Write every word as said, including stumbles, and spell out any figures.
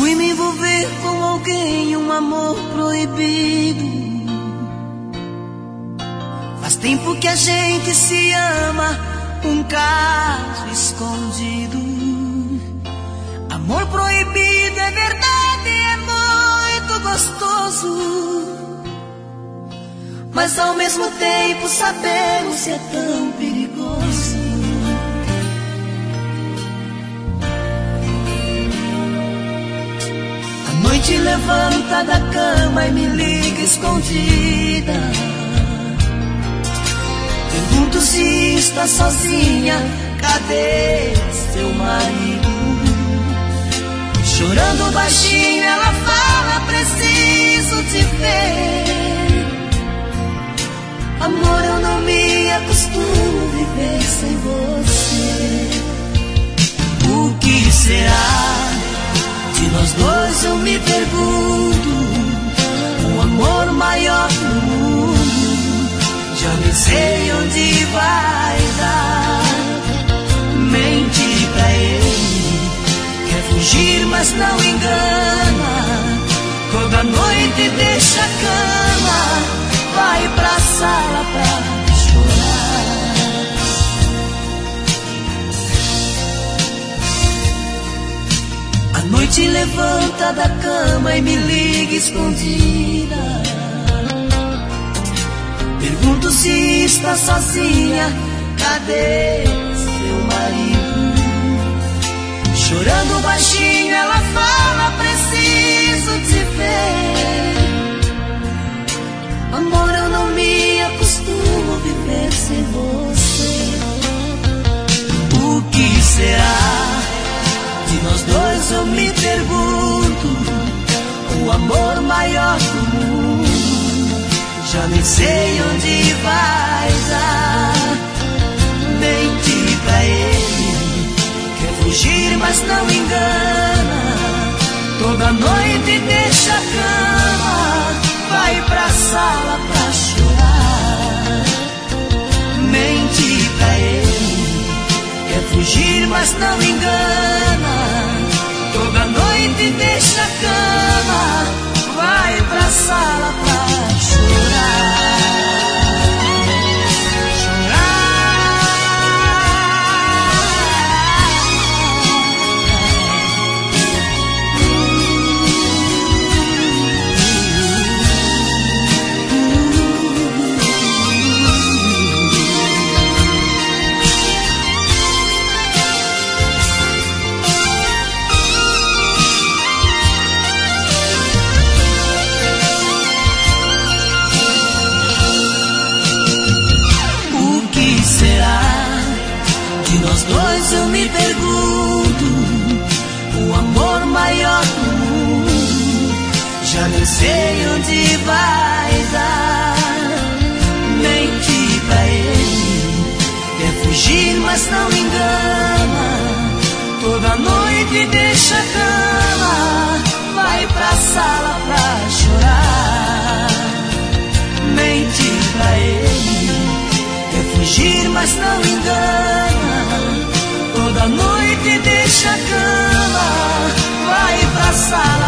fui me envolver com alguém, um amor proibido. Faz tempo que a gente se ama, um caso escondido. Amor proibido é verdade, é muito gostoso, mas ao mesmo tempo sabemos se é tão perigoso. A noite levanta da cama e me liga escondida. Pergunto se está sozinha, cadê seu marido? Chorando baixinho ela fala, preciso te ver. Amor, eu não me acostumo viver sem você. O que será de nós dois, eu me pergunto. Um amor maior no mundo, já nem sei onde vai dar. Mente pra ele, quer fugir mas não engana. Toda noite deixa a cama, vai pra sala pra chorar. A noite levanta da cama e me liga escondida. Pergunto se está sozinha, cadê seu marido? Chorando baixinho ela fala, preciso te ver. Amor, eu não me acostumo viver sem você. O que será de nós dois, eu me pergunto. O amor maior do mundo, já nem sei onde vai dar. Mente pra ele, quer fugir mas não engana. Toda noite deixa a cama, vai pra sala pra chorar. Mente pra ele, quer fugir mas não engana. Toda noite deixa a cama, vai pra sala pra chorar. Nós dois, eu me pergunto. O amor maior do mundo, já nem sei onde vai dar. Mente pra ele, quer fugir mas não engana. Toda noite deixa a cama, vai pra sala pra chorar. Mente pra ele, quer fugir mas não engana. Toda noite deixa a cama, vai pra sala